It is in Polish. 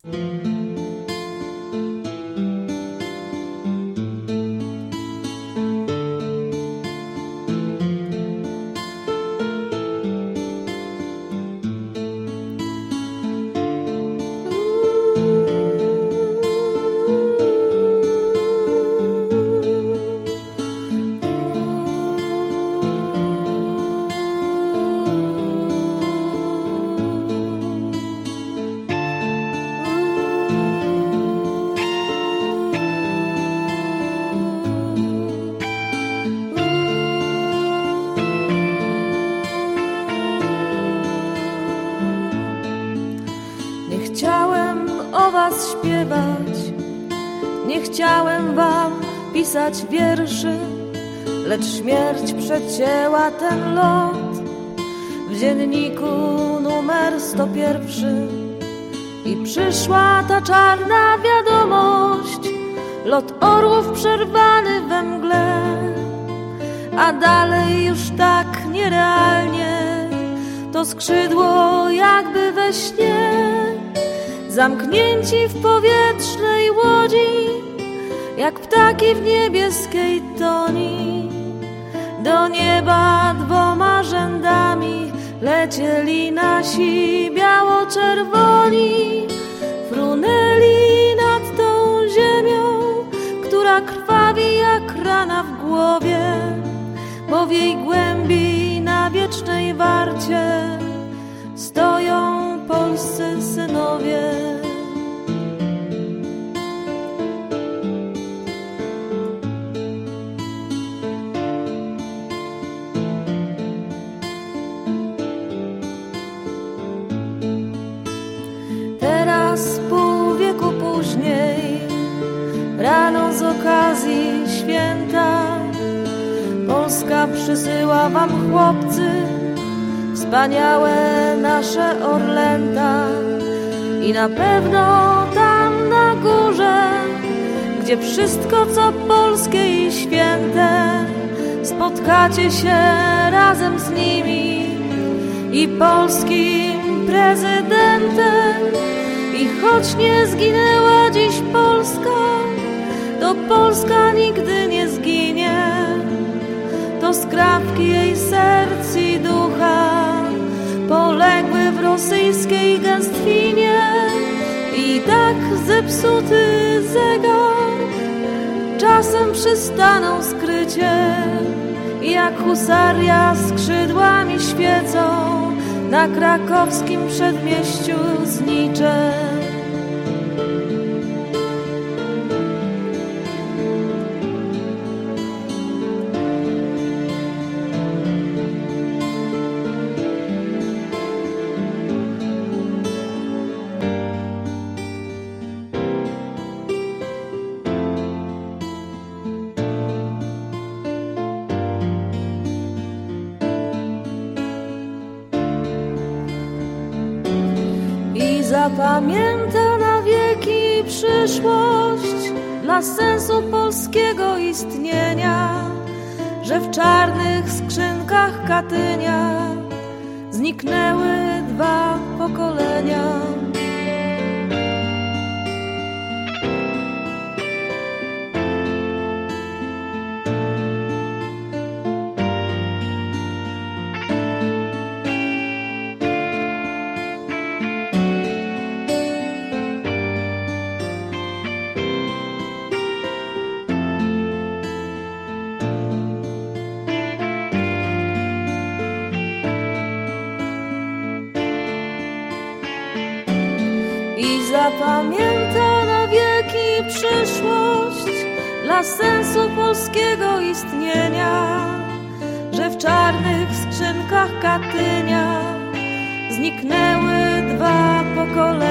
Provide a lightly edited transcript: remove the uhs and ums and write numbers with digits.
Chciałem o was śpiewać, nie chciałem wam pisać wierszy, lecz śmierć przecięła ten lot. W dzienniku numer 101 i przyszła ta czarna wiadomość. Lot orłów przerwany we mgle, a dalej już tak nierealnie to skrzydło jakby we śnie. Zamknięci w powietrznej łodzi, jak ptaki w niebieskiej toni, do nieba 2 rzędami lecieli nasi biało-czerwoni. Frunęli nad tą ziemią, która krwawi jak rana w głowie, bo w jej głębi na wiecznej warcie stoją polscy synowie. Teraz pół wieku później, rano z okazji święta, Polska przysyła wam, chłopcy, wspaniałe nasze orlęta. I na pewno tam na górze, gdzie wszystko co polskie i święte, spotkacie się razem z nimi i polskim prezydentem. I choć nie zginęła dziś Polska, to Polska nigdy nie zginie. To skrawki jej serc i ducha poległy w rosyjskiej gęstwinie. I tak zepsuty zegar czasem przystaną skrycie, jak husaria skrzydłami świecą na krakowskim przedmieściu znicze. Zapamięta na wieki przyszłość dla sensu polskiego istnienia, że w czarnych skrzynkach Katynia zniknęły 2 pokolenia. Zapamięta na wieki przyszłość dla sensu polskiego istnienia, że w czarnych skrzynkach Katynia zniknęły 2 pokolenia.